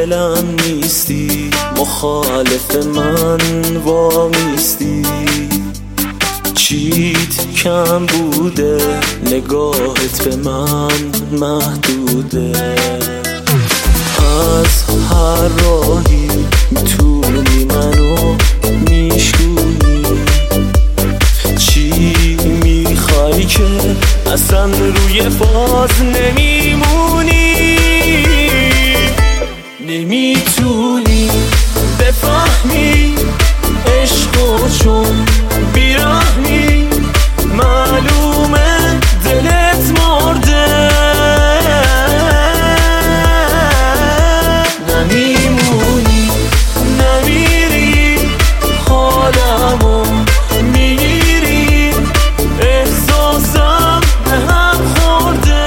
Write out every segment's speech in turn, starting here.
دلم نیستی، مخالف من وامیستی. چیت کم بوده، نگاهت به من محدوده. از هر راهی میتونی منو میشکونی. چی میخوای که اصلا روی فاز نمیمونی؟ نمیتونی بفهمی عشقو چون بیرحمی، معلومه دلت مرده. نمیمونی نمیری، حالمو میگیری، احساسم به هم خورده.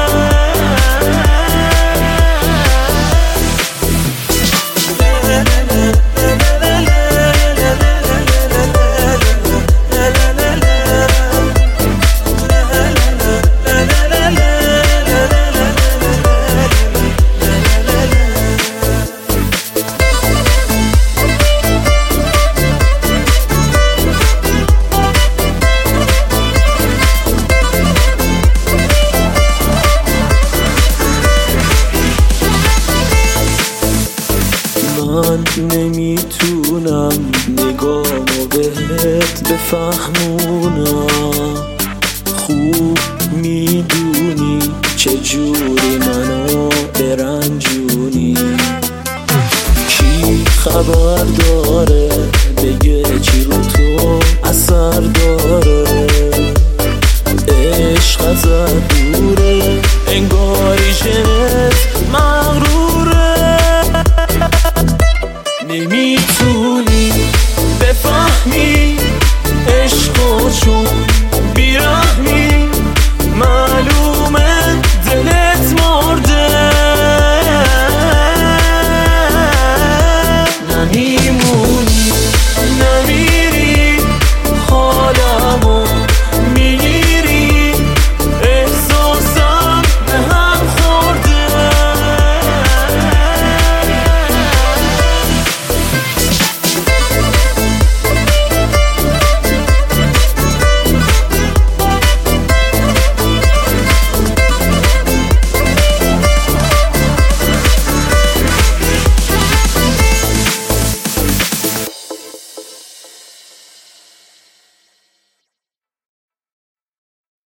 من نمیتونم نگامو بهت بفهمونم. خوب میدونی چجوری منو